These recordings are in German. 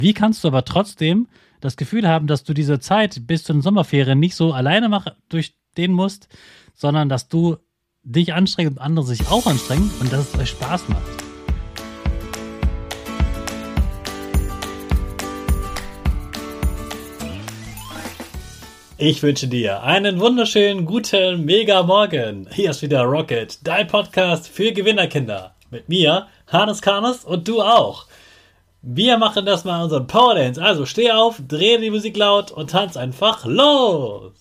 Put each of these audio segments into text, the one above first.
Wie kannst du aber trotzdem das Gefühl haben, dass du diese Zeit bis zu den Sommerferien nicht so alleine durchstehen musst, sondern dass du dich anstrengst und andere sich auch anstrengen und dass es euch Spaß macht? Ich wünsche dir einen wunderschönen, guten, mega Morgen. Hier ist wieder Rocket, dein Podcast für Gewinnerkinder. Mit mir, Hannes Karnes, und du auch. Wir machen das mal unseren Power Dance. Also steh auf, dreh die Musik laut und tanz einfach los.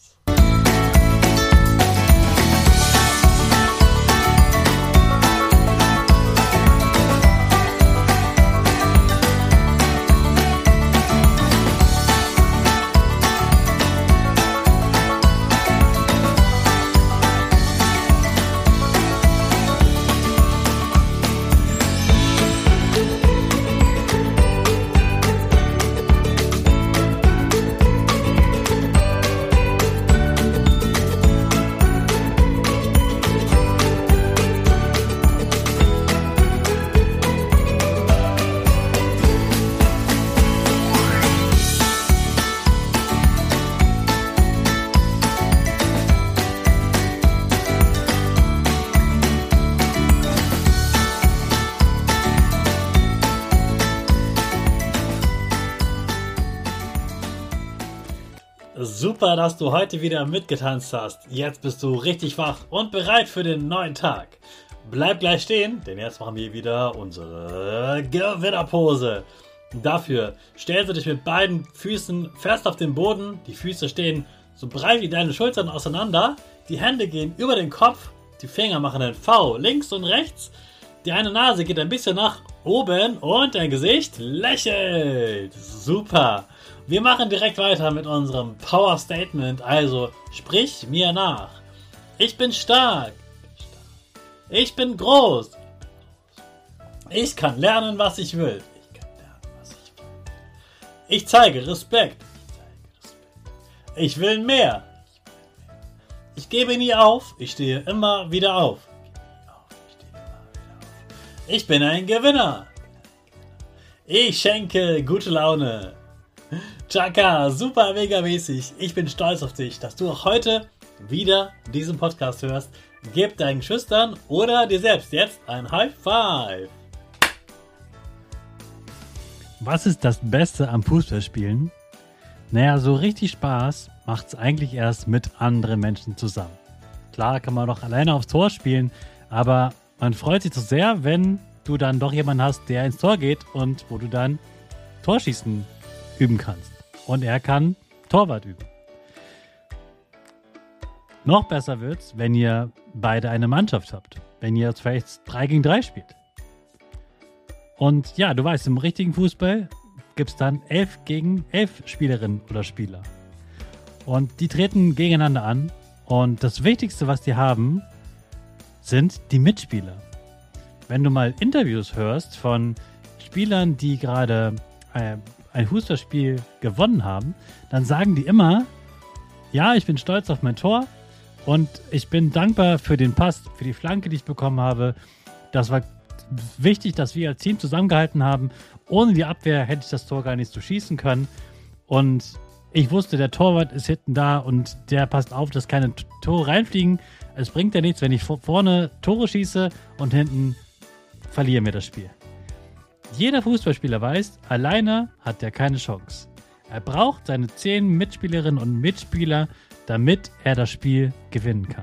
Super, dass du heute wieder mitgetanzt hast. Jetzt bist du richtig wach und bereit für den neuen Tag. Bleib gleich stehen, denn jetzt machen wir wieder unsere Gewinnerpose. Dafür stellst du dich mit beiden Füßen fest auf den Boden. Die Füße stehen so breit wie deine Schultern auseinander. Die Hände gehen über den Kopf. Die Finger machen ein V links und rechts. Die eine Nase geht ein bisschen nach oben und dein Gesicht lächelt. Super. Wir machen direkt weiter mit unserem Power Statement. Also sprich mir nach. Ich bin stark. Ich bin groß. Ich kann lernen, was ich will. Ich zeige Respekt. Ich will mehr. Ich gebe nie auf. Ich stehe immer wieder auf. Ich bin ein Gewinner. Ich schenke gute Laune. Chaka, super mega mäßig. Ich bin stolz auf dich, dass du auch heute wieder diesen Podcast hörst. Gib deinen Schüchtern oder dir selbst jetzt ein High Five. Was ist das Beste am Fußballspielen? Naja, so richtig Spaß macht's eigentlich erst mit anderen Menschen zusammen. Klar kann man doch alleine aufs Tor spielen, aber man freut sich so sehr, wenn du dann doch jemanden hast, der ins Tor geht und wo du dann Torschießen üben kannst. Und er kann Torwart üben. Noch besser wird's, wenn ihr beide eine Mannschaft habt. Wenn ihr vielleicht 3 gegen 3 spielt. Und ja, du weißt, im richtigen Fußball gibt's dann 11 gegen 11 Spielerinnen oder Spieler. Und die treten gegeneinander an. Und das Wichtigste, was die haben, sind die Mitspieler. Wenn du mal Interviews hörst von Spielern, die gerade ein Fußballspiel gewonnen haben, dann sagen die immer, ja, ich bin stolz auf mein Tor und ich bin dankbar für den Pass, für die Flanke, die ich bekommen habe. Das war wichtig, dass wir als Team zusammengehalten haben. Ohne die Abwehr hätte ich das Tor gar nicht so schießen können. Und ich wusste, der Torwart ist hinten da und der passt auf, dass keine Tore reinfliegen. Es bringt ja nichts, wenn ich vorne Tore schieße und hinten verlieren wir das Spiel. Jeder Fußballspieler weiß, alleine hat er keine Chance. Er braucht seine 10 Mitspielerinnen und Mitspieler, damit er das Spiel gewinnen kann.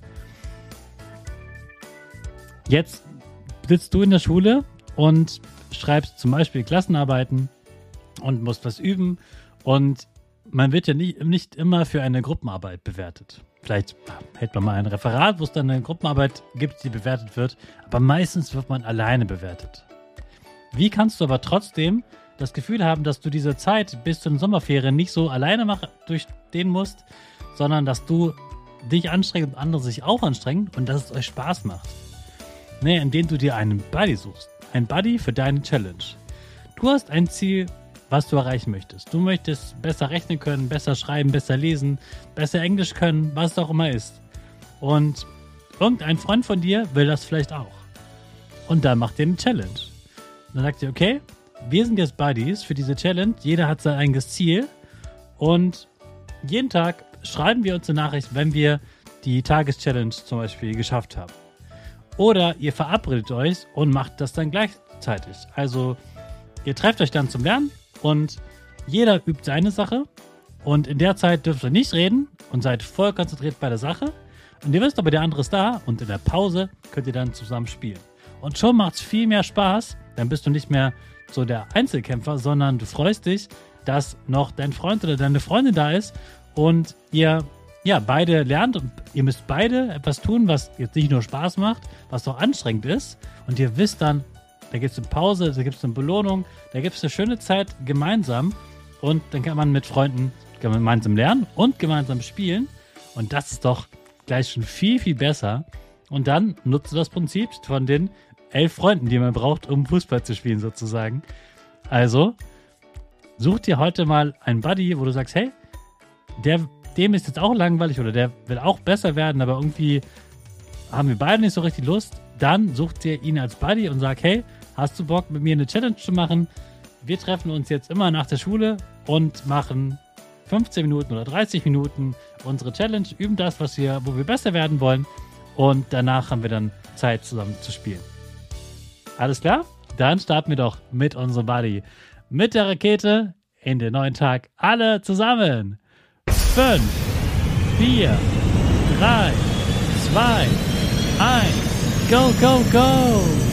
Jetzt sitzt du in der Schule und schreibst zum Beispiel Klassenarbeiten und musst was üben. Und man wird ja nicht immer für eine Gruppenarbeit bewertet. Vielleicht hält man mal ein Referat, wo es dann eine Gruppenarbeit gibt, die bewertet wird. Aber meistens wird man alleine bewertet. Wie kannst du aber trotzdem das Gefühl haben, dass du diese Zeit bis zu den Sommerferien nicht so alleine durchstehen musst, sondern dass du dich anstrengst und andere sich auch anstrengen und dass es euch Spaß macht? Nee, indem du dir einen Buddy suchst. Ein Buddy für deine Challenge. Du hast ein Ziel, was du erreichen möchtest. Du möchtest besser rechnen können, besser schreiben, besser lesen, besser Englisch können, was es auch immer ist. Und irgendein Freund von dir will das vielleicht auch. Und dann macht ihr eine Challenge. Dann sagt ihr, okay, wir sind jetzt Buddies für diese Challenge. Jeder hat sein eigenes Ziel. Und jeden Tag schreiben wir uns eine Nachricht, wenn wir die Tageschallenge zum Beispiel geschafft haben. Oder ihr verabredet euch und macht das dann gleichzeitig. Also ihr trefft euch dann zum Lernen und jeder übt seine Sache. Und in der Zeit dürft ihr nicht reden und seid voll konzentriert bei der Sache. Und ihr wisst aber, der andere ist da und in der Pause könnt ihr dann zusammen spielen. Und schon macht es viel mehr Spaß. Dann bist du nicht mehr so der Einzelkämpfer, sondern du freust dich, dass noch dein Freund oder deine Freundin da ist und ihr beide lernt und ihr müsst beide etwas tun, was jetzt nicht nur Spaß macht, was auch anstrengend ist. Und ihr wisst dann, da gibt es eine Pause, da gibt es eine Belohnung, da gibt es eine schöne Zeit gemeinsam und dann kann man mit Freunden gemeinsam lernen und gemeinsam spielen. Und das ist doch gleich schon viel, viel besser. Und dann nutzt du das Prinzip von den 11 Freunden, die man braucht, um Fußball zu spielen sozusagen. Also such dir heute mal einen Buddy, wo du sagst, hey, dem ist jetzt auch langweilig oder der will auch besser werden, aber irgendwie haben wir beide nicht so richtig Lust. Dann sucht ihr ihn als Buddy und sagt, hey, hast du Bock, mit mir eine Challenge zu machen? Wir treffen uns jetzt immer nach der Schule und machen 15 Minuten oder 30 Minuten unsere Challenge, üben das, wo wir besser werden wollen und danach haben wir dann Zeit, zusammen zu spielen. Alles klar? Dann starten wir doch mit unserem Buddy. Mit der Rakete in den neuen Tag. Alle zusammen. 5, 4, 3, 2, 1. Go, go, go!